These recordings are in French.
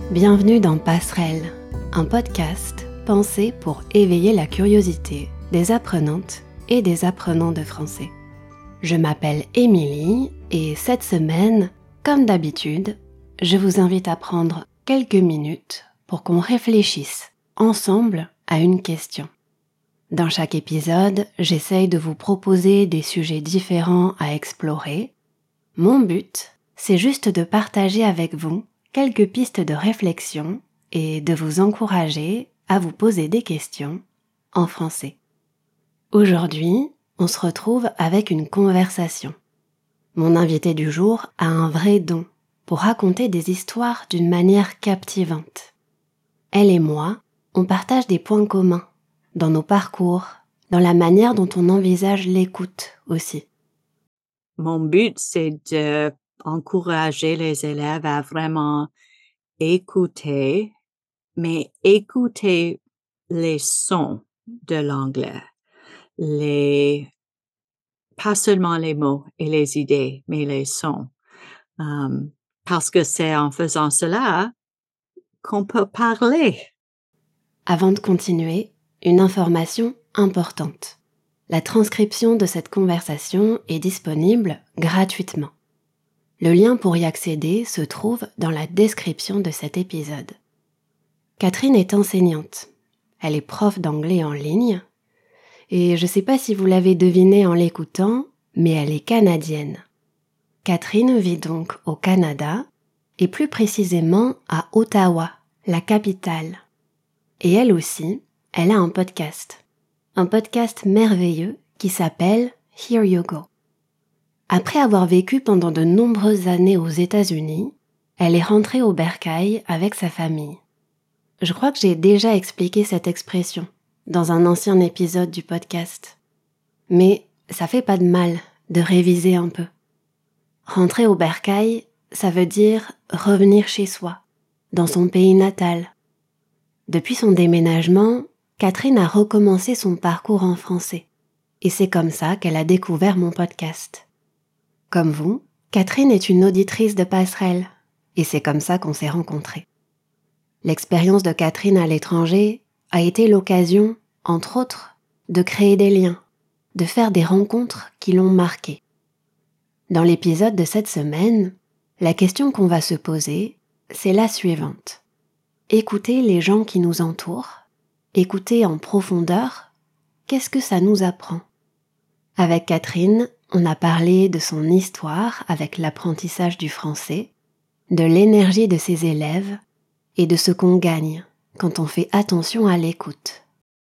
Bienvenue dans Passerelle, un podcast pensé pour éveiller la curiosité des apprenantes et des apprenants de français. Je m'appelle Émilie et cette semaine, comme d'habitude, je vous invite à prendre quelques minutes pour qu'on réfléchisse ensemble à une question. Dans chaque épisode, j'essaye de vous proposer des sujets différents à explorer. Mon but, c'est juste de partager avec vous quelques pistes de réflexion et de vous encourager à vous poser des questions en français. Aujourd'hui, on se retrouve avec une conversation. Mon invité du jour a un vrai don pour raconter des histoires d'une manière captivante. Elle et moi, on partage des points communs dans nos parcours, dans la manière dont on envisage l'écoute aussi. Mon but, c'est d'encourager les élèves à vraiment écouter, mais écouter les sons de l'anglais. Pas seulement les mots et les idées, mais les sons. Parce que c'est en faisant cela qu'on peut parler. Avant de continuer, une information importante. La transcription de cette conversation est disponible gratuitement. Le lien pour y accéder se trouve dans la description de cet épisode. Catherine est enseignante. Elle est prof d'anglais en ligne. Et je ne sais pas si vous l'avez deviné en l'écoutant, mais elle est canadienne. Catherine vit donc au Canada, et plus précisément à Ottawa, la capitale. Et elle aussi, elle a un podcast. Un podcast merveilleux qui s'appelle Here You Go. Après avoir vécu pendant de nombreuses années aux États-Unis, elle est rentrée au bercail avec sa famille. Je crois que j'ai déjà expliqué cette expression dans un ancien épisode du podcast. Mais ça fait pas de mal de réviser un peu. Rentrer au bercail, ça veut dire revenir chez soi, dans son pays natal. Depuis son déménagement, Catherine a recommencé son parcours en français. Et c'est comme ça qu'elle a découvert mon podcast. Comme vous, Catherine est une auditrice de Passerelle. Et c'est comme ça qu'on s'est rencontrés. L'expérience de Catherine à l'étranger a été l'occasion, entre autres, de créer des liens, de faire des rencontres qui l'ont marquée. Dans l'épisode de cette semaine, la question qu'on va se poser, c'est la suivante. Écouter les gens qui nous entourent, écouter en profondeur, qu'est-ce que ça nous apprend ? Avec Catherine, on a parlé de son histoire avec l'apprentissage du français, de l'énergie de ses élèves et de ce qu'on gagne quand on fait attention à l'écoute.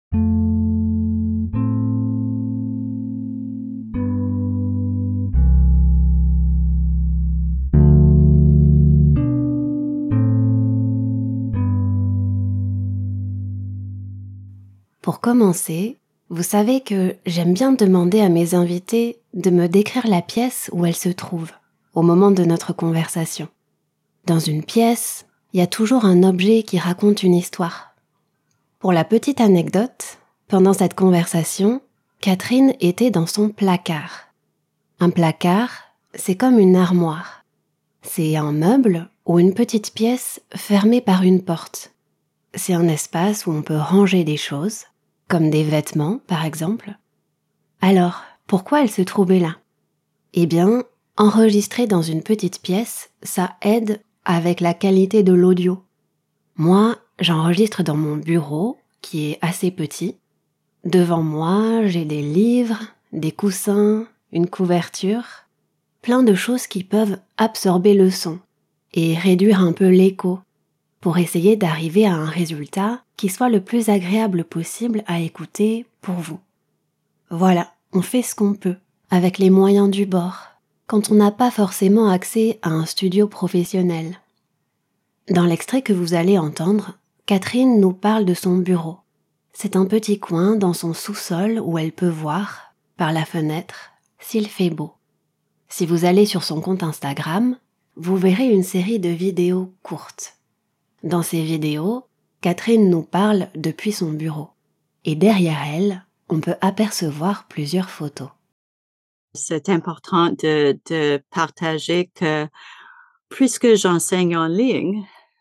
Pour commencer, vous savez que j'aime bien demander à mes invités de me décrire la pièce où elle se trouve, au moment de notre conversation. Dans une pièce, il y a toujours un objet qui raconte une histoire. Pour la petite anecdote, pendant cette conversation, Catherine était dans son placard. Un placard, c'est comme une armoire. C'est un meuble ou une petite pièce fermée par une porte. C'est un espace où on peut ranger des choses, comme des vêtements par exemple. Alors, pourquoi elle se trouvait là ? Eh bien, enregistrer dans une petite pièce, ça aide avec la qualité de l'audio. Moi, j'enregistre dans mon bureau, qui est assez petit. Devant moi, j'ai des livres, des coussins, une couverture, plein de choses qui peuvent absorber le son et réduire un peu l'écho pour essayer d'arriver à un résultat qui soit le plus agréable possible à écouter pour vous. Voilà, on fait ce qu'on peut, avec les moyens du bord, quand on n'a pas forcément accès à un studio professionnel. Dans l'extrait que vous allez entendre, Catherine nous parle de son bureau. C'est un petit coin dans son sous-sol où elle peut voir, par la fenêtre, s'il fait beau. Si vous allez sur son compte Instagram, vous verrez une série de vidéos courtes. Dans ces vidéos, Catherine nous parle depuis son bureau. Et derrière elle, on peut apercevoir plusieurs photos. C'est important de partager que, puisque j'enseigne en ligne,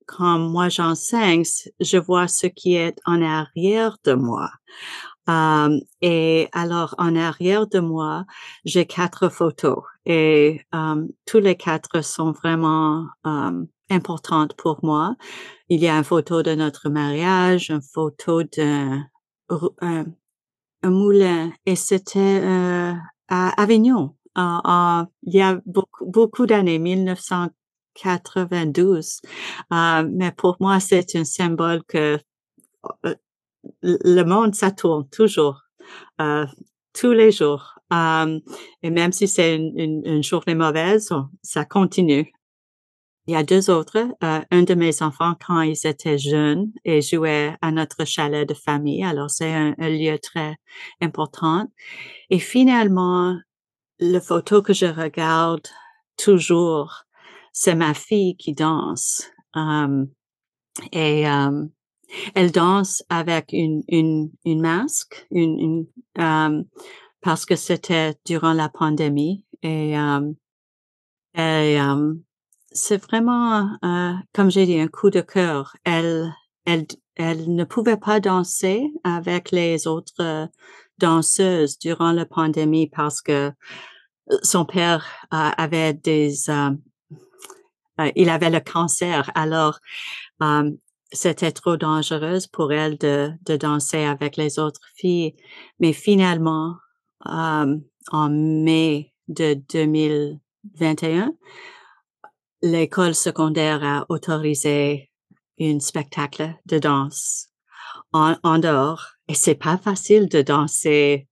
quand moi j'enseigne, je vois ce qui est en arrière de moi. Et alors, en arrière de moi, j'ai 4 photos et tous les 4 sont vraiment importantes pour moi. Il y a une photo de notre mariage, une photo d'un un un moulin et c'était, à Avignon, il y a beaucoup d'années, 1992. Mais pour moi, c'est un symbole que, heu, le monde, ça tourne toujours, heu, tous les jours. Et même si c'est une journée mauvaise, ça continue. Il y a 2 autres, un de mes enfants quand ils étaient jeunes et jouaient à notre chalet de famille, alors c'est un lieu très important et finalement, le photo que je regarde toujours, c'est ma fille qui danse, et elle danse avec une masque, parce que c'était durant la pandémie et c'est vraiment, comme j'ai dit, un coup de cœur. Elle ne pouvait pas danser avec les autres, danseuses durant la pandémie parce que, son père, avait il avait le cancer. Alors, hem, c'était trop dangereuse pour elle de danser avec les autres filles. Mais finalement, en mai de 2021, l'école secondaire a autorisé un spectacle de danse en dehors et c'est pas facile de danser,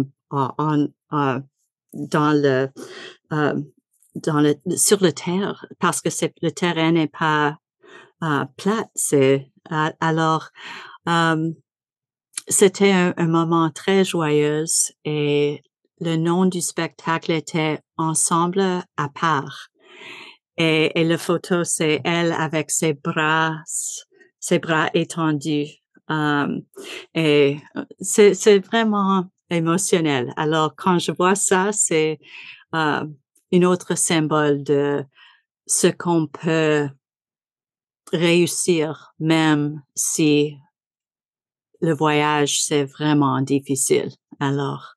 dans le, hem, sur le terre parce que c'est le terrain n'est pas, plate. Alors, hem, c'était un moment très joyeux et le nom du spectacle était «Ensemble à part». Et la photo, c'est elle avec ses bras étendus. Hem, et c'est vraiment émotionnel. Alors quand je vois ça, c'est, heu, une autre symbole de ce qu'on peut réussir même si le voyage, c'est vraiment difficile. Alors,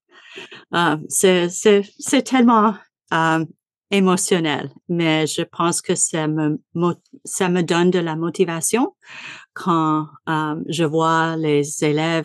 c'est tellement, hem, émotionnel, mais je pense que ça me donne de la motivation quand, je vois les élèves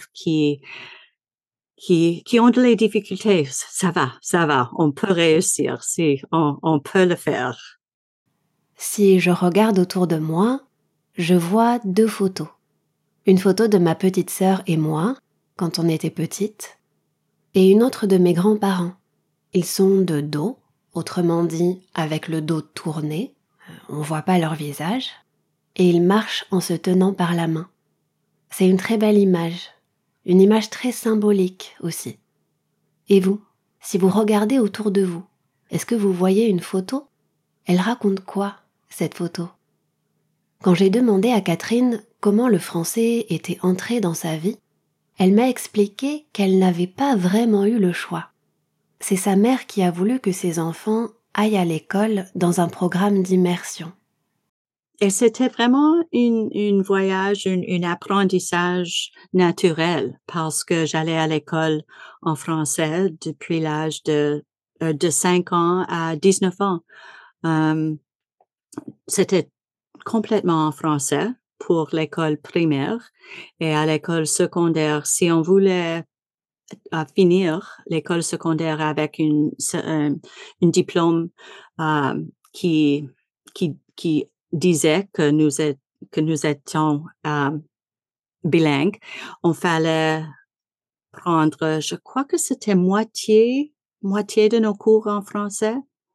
qui ont des difficultés. Ça va, on peut réussir, si on peut le faire. Si je regarde autour de moi, je vois 2 photos. Une photo de ma petite sœur et moi, quand on était petite, et une autre de mes grands-parents. Ils sont de dos, autrement dit avec le dos tourné, on voit pas leur visage, et ils marchent en se tenant par la main. C'est une très belle image, une image très symbolique aussi. Et vous, si vous regardez autour de vous, est-ce que vous voyez une photo? Elle raconte quoi, cette photo? Quand j'ai demandé à Catherine comment le français était entré dans sa vie, elle m'a expliqué qu'elle n'avait pas vraiment eu le choix. C'est sa mère qui a voulu que ses enfants aillent à l'école dans un programme d'immersion. Et c'était vraiment une voyage, une apprentissage naturel parce que j'allais à l'école en français depuis l'âge de 5 ans à 19 ans. Hem, C'était complètement en français pour l'école primaire et à l'école secondaire, si on voulait, finir l'école secondaire avec une diplôme, qui qui disait que nous étions, bilingues, on fallait prendre, je crois que c'était moitié de nos cours en français.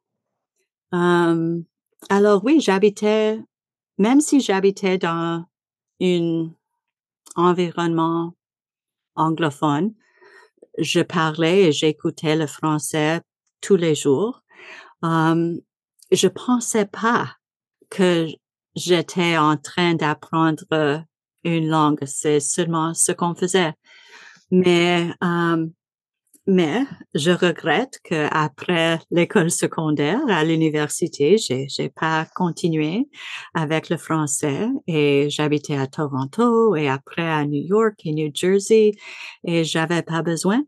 Hem, alors oui, même si j'habitais dans un environnement anglophone, je parlais et j'écoutais le français tous les jours. Hem, je pensais pas que j'étais en train d'apprendre, une langue, c'est seulement ce qu'on faisait. Mais, Mais je regrette qu'après l'école secondaire, à l'université, j'ai pas continué avec le français et j'habitais à Toronto et après à New York et New Jersey et j'avais pas besoin.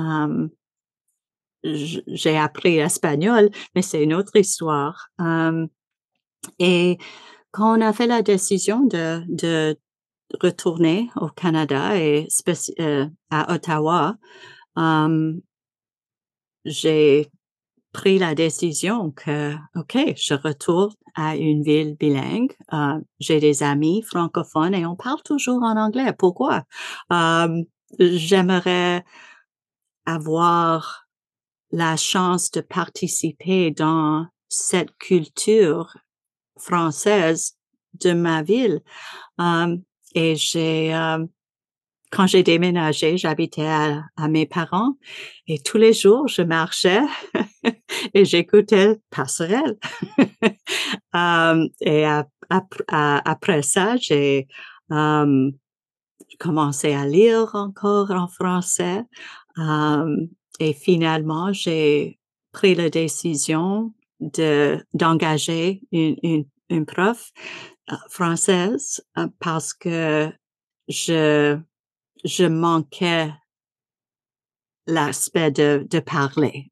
J'ai appris l'espagnol, mais c'est une autre histoire. Et quand on a fait la décision de retourner au Canada et à Ottawa, j'ai pris la décision que, OK, je retourne à une ville bilingue. J'ai des amis francophones et on parle toujours en anglais. Pourquoi? J'aimerais avoir la chance de participer dans cette culture française de ma ville. Et quand j'ai déménagé, j'habitais à mes parents et tous les jours, je marchais et j'écoutais Passerelle. Et après ça, j'ai commencé à lire encore en français. Et finalement, j'ai pris la décision d'engager une prof française parce que je manquais l'aspect de parler.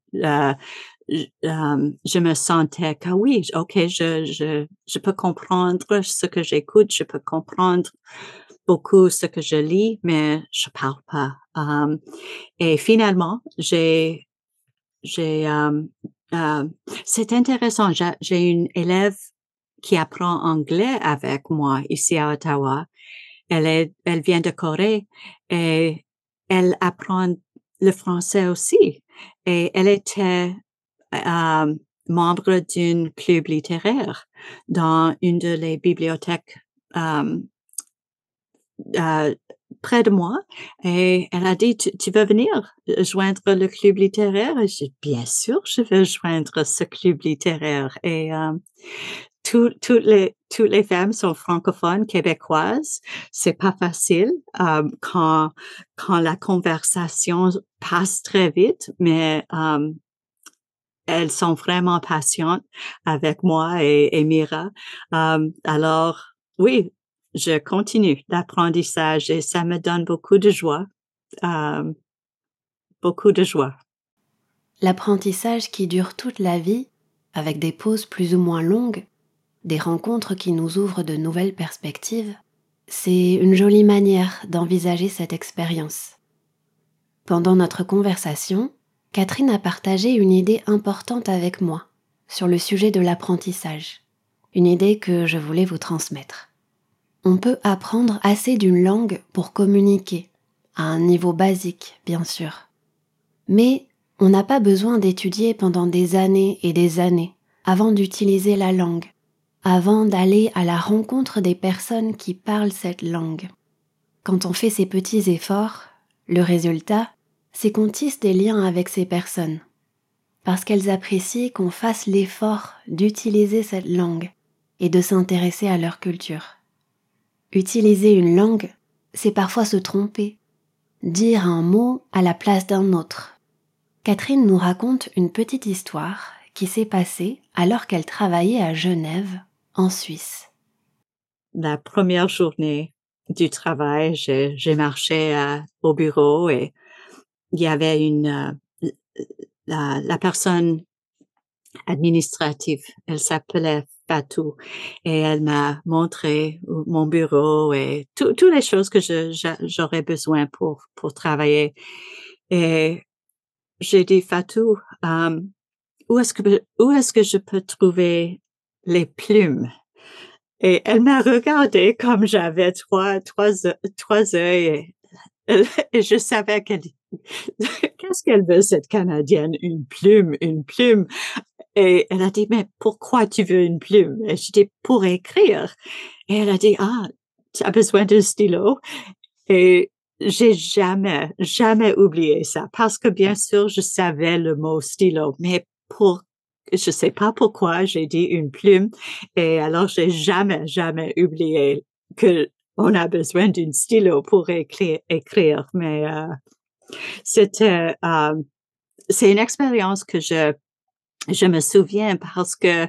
Je me sentais que oui, OK, je peux comprendre ce que j'écoute, je peux comprendre beaucoup ce que je lis, mais je parle pas. Et finalement, j'ai, c'est intéressant. J'ai une élève qui apprend anglais avec moi ici à Ottawa. Elle vient de Corée et elle apprend le français aussi. Et elle était membre d'un club littéraire dans une de les bibliothèques euh, près de moi et elle a dit, tu veux venir joindre le club littéraire? Et j'ai dit, bien sûr, je veux joindre ce club littéraire. Et toutes les femmes sont francophones québécoises. C'est pas facile quand la conversation passe très vite, mais elles sont vraiment patientes avec moi et Mira. Alors, oui, je continue l'apprentissage et ça me donne beaucoup de joie, euh, beaucoup de joie. L'apprentissage qui dure toute la vie, avec des pauses plus ou moins longues, des rencontres qui nous ouvrent de nouvelles perspectives, c'est une jolie manière d'envisager cette expérience. Pendant notre conversation, Catherine a partagé une idée importante avec moi sur le sujet de l'apprentissage, une idée que je voulais vous transmettre. On peut apprendre assez d'une langue pour communiquer, à un niveau basique, bien sûr. Mais on n'a pas besoin d'étudier pendant des années et des années avant d'utiliser la langue, avant d'aller à la rencontre des personnes qui parlent cette langue. Quand on fait ces petits efforts, le résultat, c'est qu'on tisse des liens avec ces personnes, parce qu'elles apprécient qu'on fasse l'effort d'utiliser cette langue et de s'intéresser à leur culture. Utiliser une langue, c'est parfois se tromper, dire un mot à la place d'un autre. Catherine nous raconte une petite histoire qui s'est passée alors qu'elle travaillait à Genève, en Suisse. La première journée du travail, j'ai marché au bureau et il y avait la personne administrative, elle s'appelait Fatou et elle m'a montré mon bureau et toutes les choses que j'aurais besoin pour travailler. Et j'ai dit, Fatou, où est-ce que je peux trouver les plumes? Et elle m'a regardé comme j'avais trois œils et je savais qu'est-ce qu'elle veut, cette Canadienne? Une plume, une plume. Et elle a dit, mais pourquoi tu veux une plume? Et j'ai dit, pour écrire. Et elle a dit, ah, tu as besoin d'un stylo? Et j'ai jamais oublié ça parce que bien sûr, je savais le mot stylo, mais je sais pas pourquoi j'ai dit une plume. Et alors, j'ai jamais oublié que on a besoin d'une stylo pour écrire. Mais, c'était, c'est une expérience que je me souviens parce que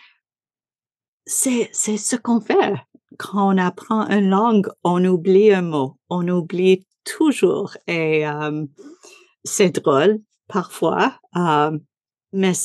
c'est ce qu'on fait. Quand on apprend une langue, on oublie un mot, on oublie toujours et c'est drôle parfois, mais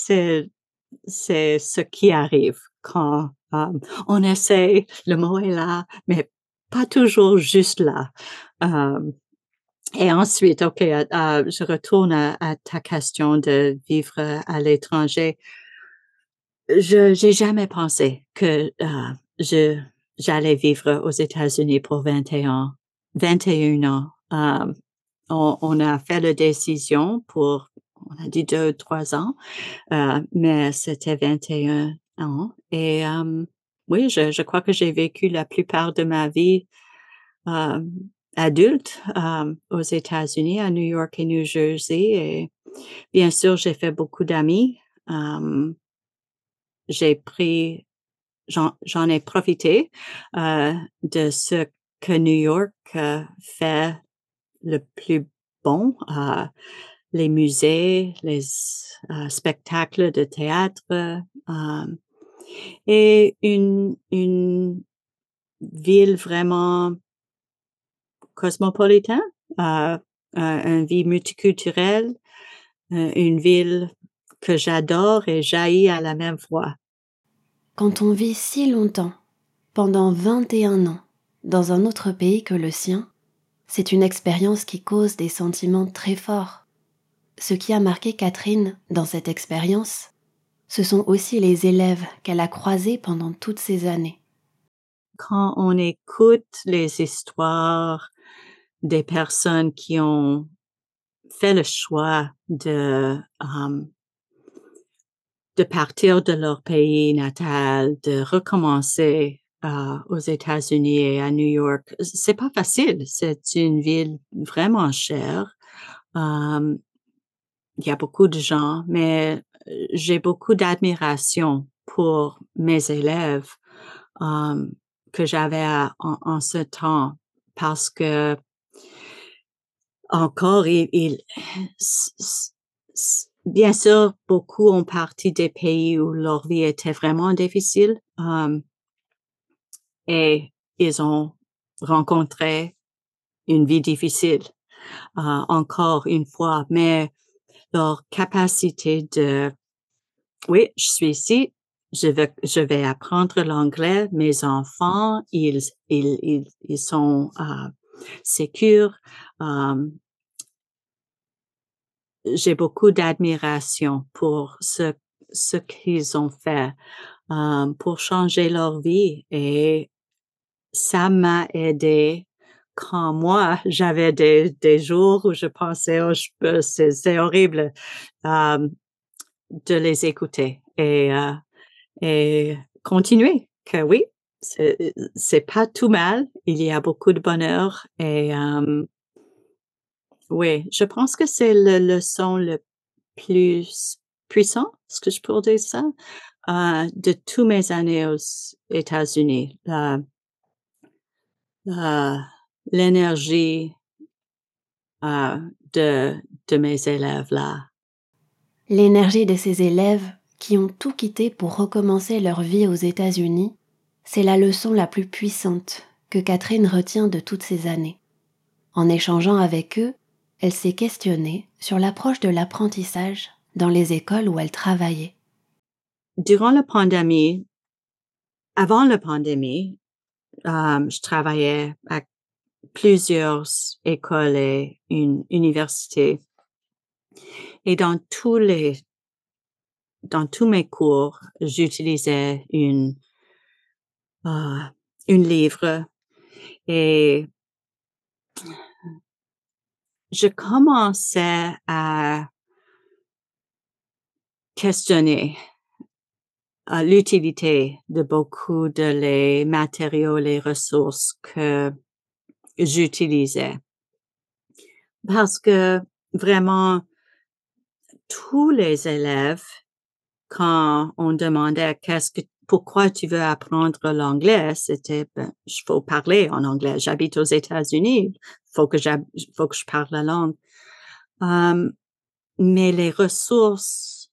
c'est ce qui arrive quand, on essaie, le mot est là, mais pas toujours juste là. Hem Et ensuite, OK, je retourne à ta question de vivre à l'étranger. Je j'ai jamais pensé que, je j'allais vivre aux États-Unis pour 21 ans. On a fait la décision pour, on a dit 2 ou 3 ans, mais c'était 21 ans et oui, je crois que j'ai vécu la plupart de ma vie, hem, adulte, aux États-Unis, à New York et New Jersey et bien sûr, j'ai fait beaucoup d'amis. Hem, j'ai pris j'en ai profité, de ce que New York, fait le plus bon, les musées, les spectacles de théâtre, et une ville vraiment cosmopolitain, une vie multiculturelle, une ville que j'adore et j'haïs à la même fois. Quand on vit si longtemps, pendant 21 ans, dans un autre pays que le sien, c'est une expérience qui cause des sentiments très forts. Ce qui a marqué Catherine dans cette expérience, ce sont aussi les élèves qu'elle a croisés pendant toutes ces années. Quand on écoute les histoires des personnes qui ont fait le choix de partir de leur pays natal, de recommencer, aux États-Unis et à New York, c'est pas facile. C'est une ville vraiment chère. Hem, il y a beaucoup de gens, mais, j'ai beaucoup d'admiration pour mes élèves, hem, que j'avais en ce temps parce que encore ils s s s bien sûr, beaucoup ont parti des pays où leur vie était vraiment difficile, et ils ont rencontré une vie difficile, encore une fois, mais leur capacité de: «Oui, je suis ici, je vais apprendre l'anglais, mes enfants, ils sont, sécures», hem j'ai beaucoup d'admiration pour ce qu'ils ont fait, pour changer leur vie et ça m'a aidé quand moi, j'avais des jours où je pensais: «Oh, je peux c'est horrible», hem, de les écouter et continuer que oui, c'est pas tout mal, il y a beaucoup de bonheur et oui, je pense que c'est le leçon le plus puissant, est-ce que je pourrais dire ça? De tous mes années aux États-Unis, la l'énergie, de mes élèves là. L'énergie de ces élèves qui ont tout quitté pour recommencer leur vie aux États-Unis, c'est la leçon la plus puissante que Catherine retient de toutes ces années. En échangeant avec eux, elle s'est questionnée sur l'approche de l'apprentissage dans les écoles où elle travaillait. Durant la pandémie avant la pandémie, je travaillais à plusieurs écoles et une université et dans tous mes cours, j'utilisais heu, une livre et je commençais à questionner, l'utilité de beaucoup de les matériaux, les ressources que j'utilisais. Parce que vraiment, tous les élèves, quand on demandait: «Qu'est-ce que pourquoi tu veux apprendre l'anglais?» C'était: «Ben, il faut parler en anglais. J'habite aux États-Unis, faut que je parle la langue». Hem mais les ressources,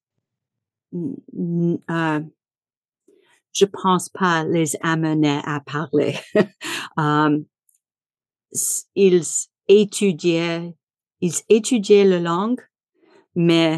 je pense pas les amener à parler. Um, ils étudiaient, ils étudiaient la langue, mais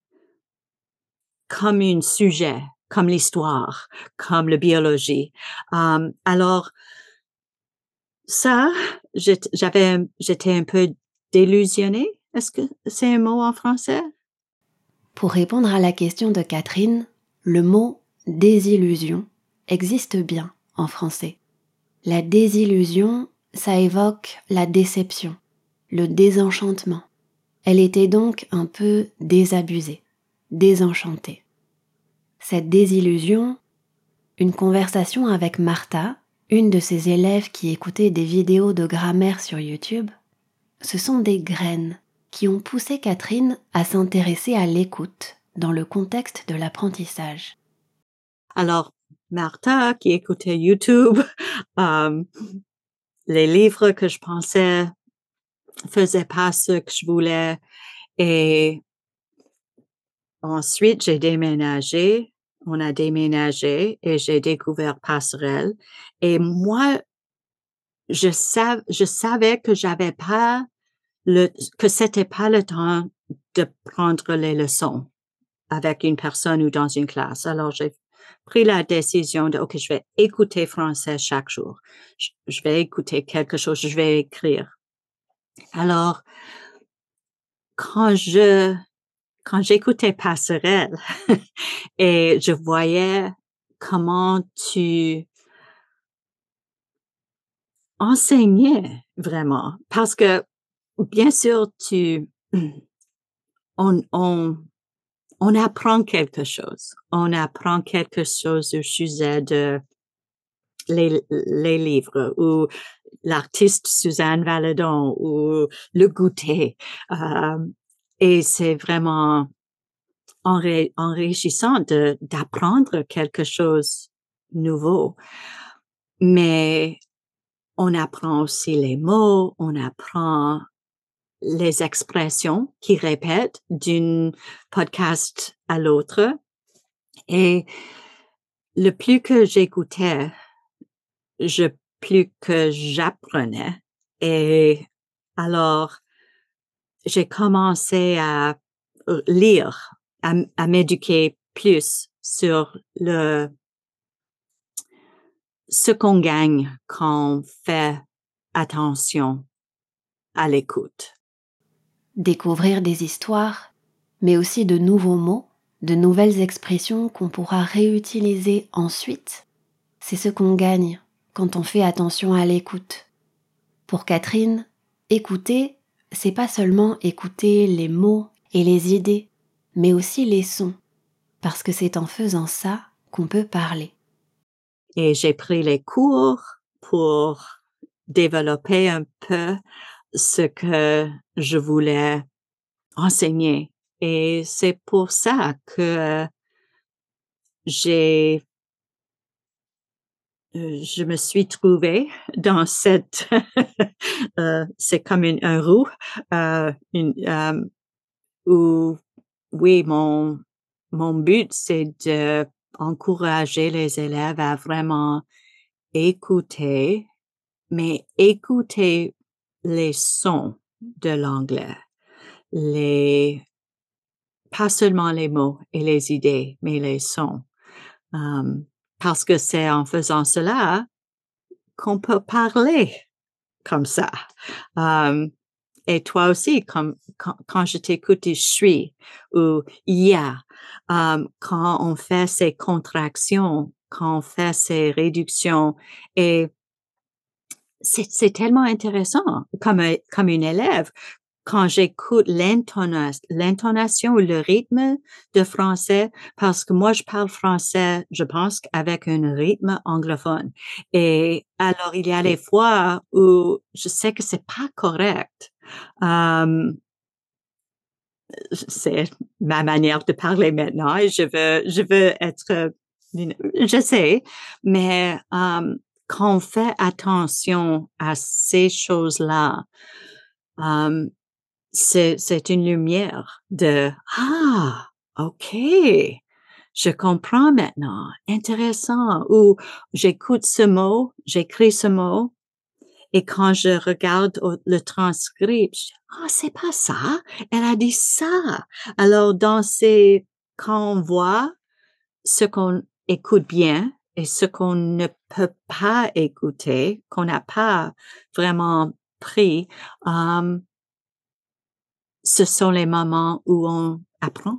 comme un sujet, comme l'histoire, comme la biologie. Alors, ça, j'étais un peu délusionnée. Est-ce que c'est un mot en français? Pour répondre à la question de Catherine, le mot désillusion existe bien en français. La désillusion, ça évoque la déception, le désenchantement. Elle était donc un peu désabusée, désenchantée. Cette désillusion, une conversation avec Martha, une de ses élèves qui écoutait des vidéos de grammaire sur YouTube, ce sont des graines qui ont poussé Catherine à s'intéresser à l'écoute dans le contexte de l'apprentissage. Alors, Martha, qui écoutait YouTube, les livres que je pensais faisaient pas ce que je voulais, et ensuite j'ai déménagé. On a déménagé et j'ai découvert Passerelle. Et moi, je savais que j'avais pas que c'était pas le temps de prendre les leçons avec une personne ou dans une classe. Alors, j'ai pris la décision de, OK, je vais écouter français chaque jour. Je vais écouter quelque chose, je vais écrire. Alors, quand j'écoutais Passerelle et je voyais comment tu enseignais vraiment, parce que bien sûr, on apprend quelque chose. On apprend quelque chose au sujet de les livres ou l'artiste Suzanne Valadon ou le goûter. Et c'est vraiment enrichissant d'apprendre quelque chose nouveau. Mais on apprend aussi les mots, on apprend les expressions qui répètent d'un podcast à l'autre. Et le plus que j'écoutais, plus que j'apprenais. Et alors, j'ai commencé à lire, à m'éduquer plus sur ce qu'on gagne quand on fait attention à l'écoute. Découvrir des histoires, mais aussi de nouveaux mots, de nouvelles expressions qu'on pourra réutiliser ensuite, c'est ce qu'on gagne quand on fait attention à l'écoute. Pour Catherine, écouter, c'est pas seulement écouter les mots et les idées, mais aussi les sons, parce que c'est en faisant ça qu'on peut parler. Et j'ai pris les cours pour développer un peu ce que je voulais enseigner. Et c'est pour ça que je me suis trouvée dans cette, c'est comme un roue, où, oui, mon but, c'est de encourager les élèves à vraiment écouter, mais écouter les sons de l'anglais, pas seulement les mots et les idées, mais les sons. Parce que c'est en faisant cela qu'on peut parler comme ça. Et toi aussi, quand je t'écoute, je suis ou yeah, quand on fait ces contractions, quand on fait ces réductions, et c'est tellement intéressant comme une élève. Quand j'écoute l'intonation ou le rythme de français, parce que moi, je parle français, je pense, avec un rythme anglophone. Et alors, il y a des fois où je sais que c'est pas correct. C'est ma manière de parler maintenant et je veux être, je sais, mais quand on fait attention à ces choses-là, c'est une lumière de ah, ok, je comprends maintenant, intéressant. Ou j'écoute ce mot, j'écris ce mot, et quand je regarde le transcript, je dis, ah, c'est pas ça, elle a dit ça. Alors quand on voit ce qu'on écoute bien et ce qu'on ne peut pas écouter, qu'on n'a pas vraiment pris, ce sont les moments où on apprend.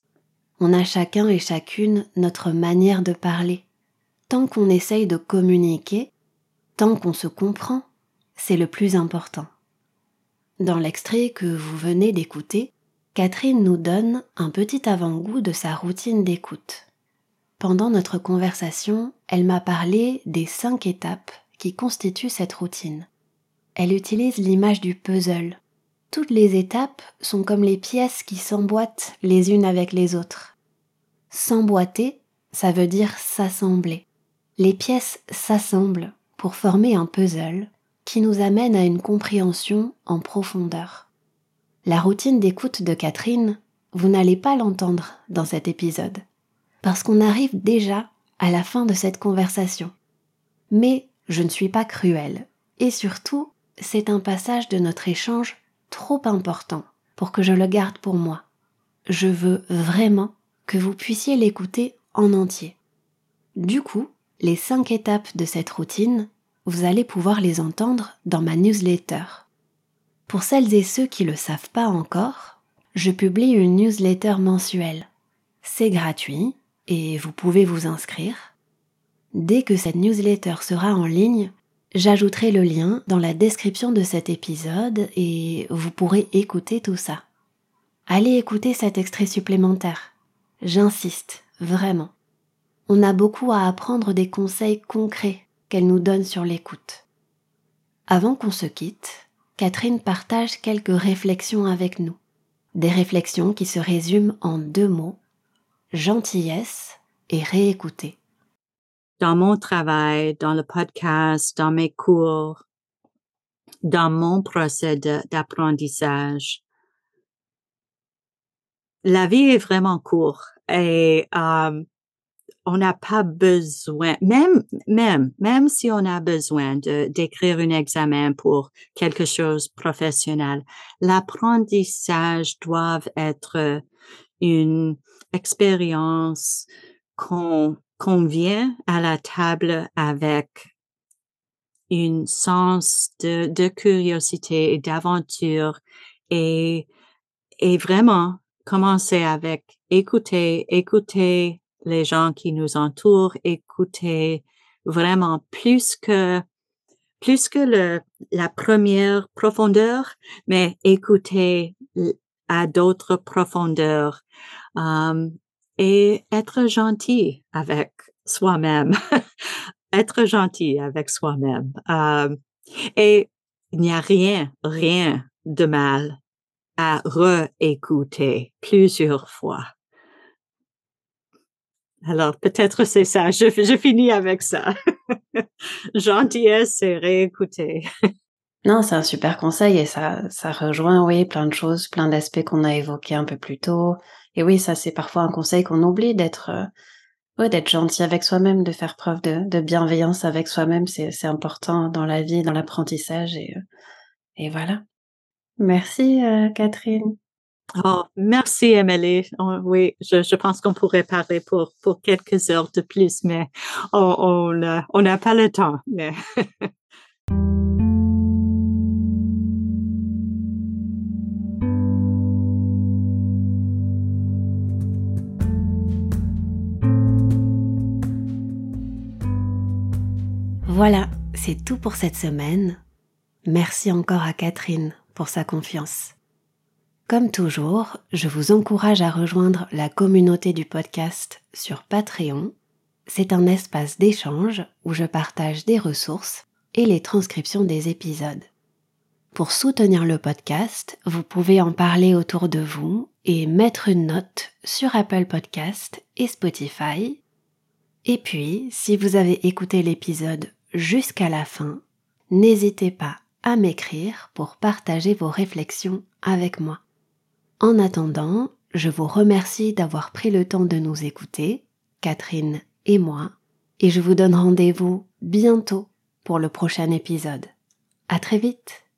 On a chacun et chacune notre manière de parler. Tant qu'on essaye de communiquer, tant qu'on se comprend, c'est le plus important. Dans l'extrait que vous venez d'écouter, Catherine nous donne un petit avant-goût de sa routine d'écoute. Pendant notre conversation, elle m'a parlé des 5 étapes qui constituent cette routine. Elle utilise l'image du puzzle. Toutes les étapes sont comme les pièces qui s'emboîtent les unes avec les autres. S'emboîter, ça veut dire s'assembler. Les pièces s'assemblent pour former un puzzle qui nous amène à une compréhension en profondeur. La routine d'écoute de Catherine, vous n'allez pas l'entendre dans cet épisode, parce qu'on arrive déjà à la fin de cette conversation. Mais je ne suis pas cruelle, et surtout, c'est un passage de notre échange trop important pour que je le garde pour moi. Je veux vraiment que vous puissiez l'écouter en entier. Du coup, les 5 étapes de cette routine, vous allez pouvoir les entendre dans ma newsletter. Pour celles et ceux qui ne le savent pas encore, je publie une newsletter mensuelle. C'est gratuit et vous pouvez vous inscrire. Dès que cette newsletter sera en ligne, j'ajouterai le lien dans la description de cet épisode et vous pourrez écouter tout ça. Allez écouter cet extrait supplémentaire. J'insiste, vraiment. On a beaucoup à apprendre des conseils concrets qu'elle nous donne sur l'écoute. Avant qu'on se quitte, Catherine partage quelques réflexions avec nous. Des réflexions qui se résument en 2 mots, gentillesse et réécouter. Dans mon travail, dans le podcast, dans mes cours, dans mon procès d'apprentissage, la vie est vraiment courte et on n'a pas besoin, même si on a besoin d'écrire un examen pour quelque chose de professionnel, l'apprentissage doit être une expérience qu'on vient à la table avec un sens de curiosité et d'aventure et vraiment commencer avec écouter les gens qui nous entourent, écouter vraiment plus que la première profondeur, mais écouter à d'autres profondeurs et être gentil avec soi-même, être gentil avec soi-même. Et il n'y a rien de mal à réécouter plusieurs fois. Alors, peut-être c'est ça. Je finis avec ça. Gentillesse et réécouter. Non, c'est un super conseil et ça rejoint, oui, plein de choses, plein d'aspects qu'on a évoqués un peu plus tôt. Et oui, ça, c'est parfois un conseil qu'on oublie d'être gentil avec soi-même, de faire preuve de bienveillance avec soi-même. C'est important dans la vie, dans l'apprentissage et voilà. Merci, Catherine. Oh, merci, Emily. Oh, oui, je pense qu'on pourrait parler pour quelques heures de plus, mais on n'a pas le temps. Mais Voilà, c'est tout pour cette semaine. Merci encore à Catherine pour sa confiance. Comme toujours, je vous encourage à rejoindre la communauté du podcast sur Patreon. C'est un espace d'échange où je partage des ressources et les transcriptions des épisodes. Pour soutenir le podcast, vous pouvez en parler autour de vous et mettre une note sur Apple Podcast et Spotify. Et puis, si vous avez écouté l'épisode jusqu'à la fin, n'hésitez pas à m'écrire pour partager vos réflexions avec moi. En attendant, je vous remercie d'avoir pris le temps de nous écouter, Catherine et moi, et je vous donne rendez-vous bientôt pour le prochain épisode. À très vite!